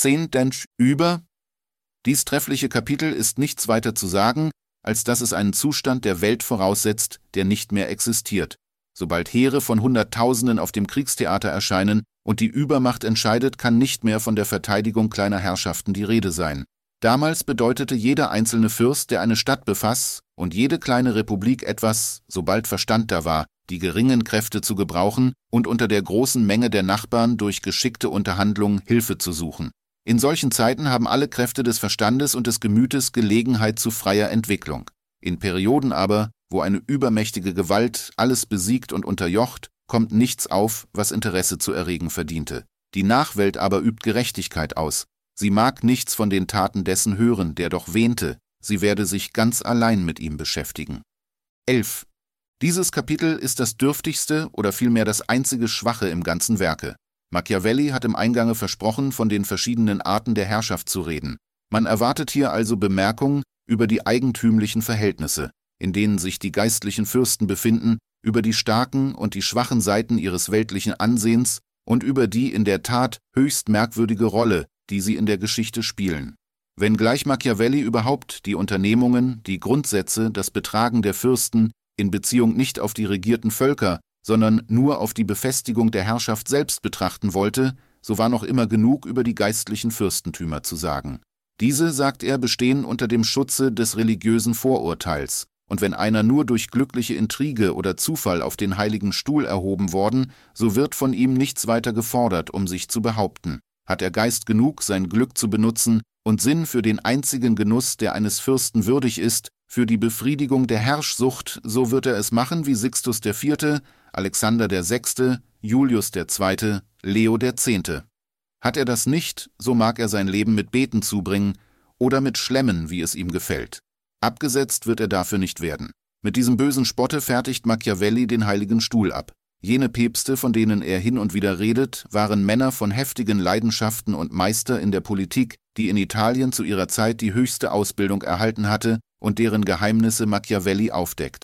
10 über. Dies treffliche Kapitel ist nichts weiter zu sagen, als dass es einen Zustand der Welt voraussetzt, der nicht mehr existiert. Sobald Heere von Hunderttausenden auf dem Kriegstheater erscheinen und die Übermacht entscheidet, kann nicht mehr von der Verteidigung kleiner Herrschaften die Rede sein. Damals bedeutete jeder einzelne Fürst, der eine Stadt befass, und jede kleine Republik etwas, sobald Verstand da war, die geringen Kräfte zu gebrauchen und unter der großen Menge der Nachbarn durch geschickte Unterhandlung Hilfe zu suchen. In solchen Zeiten haben alle Kräfte des Verstandes und des Gemütes Gelegenheit zu freier Entwicklung. In Perioden aber, wo eine übermächtige Gewalt alles besiegt und unterjocht, kommt nichts auf, was Interesse zu erregen verdiente. Die Nachwelt aber übt Gerechtigkeit aus. Sie mag nichts von den Taten dessen hören, der doch wähnte, sie werde sich ganz allein mit ihm beschäftigen. 11. Dieses Kapitel ist das dürftigste oder vielmehr das einzige Schwache im ganzen Werke. Machiavelli hat im Eingange versprochen, von den verschiedenen Arten der Herrschaft zu reden. Man erwartet hier also Bemerkung über die eigentümlichen Verhältnisse, in denen sich die geistlichen Fürsten befinden, über die starken und die schwachen Seiten ihres weltlichen Ansehens und über die in der Tat höchst merkwürdige Rolle, die sie in der Geschichte spielen. Wenngleich Machiavelli überhaupt die Unternehmungen, die Grundsätze, das Betragen der Fürsten in Beziehung nicht auf die regierten Völker, sondern nur auf die Befestigung der Herrschaft selbst betrachten wollte, so war noch immer genug über die geistlichen Fürstentümer zu sagen. Diese, sagt er, bestehen unter dem Schutze des religiösen Vorurteils, und wenn einer nur durch glückliche Intrige oder Zufall auf den heiligen Stuhl erhoben worden, so wird von ihm nichts weiter gefordert, um sich zu behaupten. Hat er Geist genug, sein Glück zu benutzen, und Sinn für den einzigen Genuss, der eines Fürsten würdig ist, für die Befriedigung der Herrschsucht, so wird er es machen wie Sixtus IV., Alexander VI., Julius II., Leo X. Hat er das nicht, so mag er sein Leben mit Beten zubringen oder mit Schlemmen, wie es ihm gefällt. Abgesetzt wird er dafür nicht werden. Mit diesem bösen Spotte fertigt Machiavelli den heiligen Stuhl ab. Jene Päpste, von denen er hin und wieder redet, waren Männer von heftigen Leidenschaften und Meister in der Politik, die in Italien zu ihrer Zeit die höchste Ausbildung erhalten hatte und deren Geheimnisse Machiavelli aufdeckt.